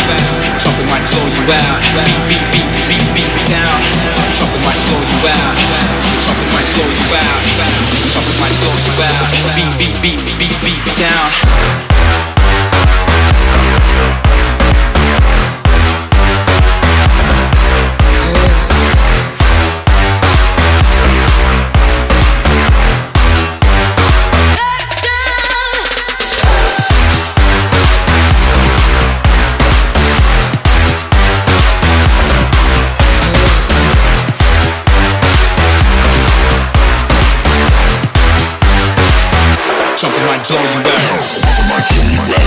Trumpet might blow you out. Beat, beat, beat, beat me down. Trumpet might blow you out. Trumpet might blow you out. Trumpet might blow you out. Beat, beat, beat, beat, beat me down. Trumpet might blow you out. Trumpet might blow you out.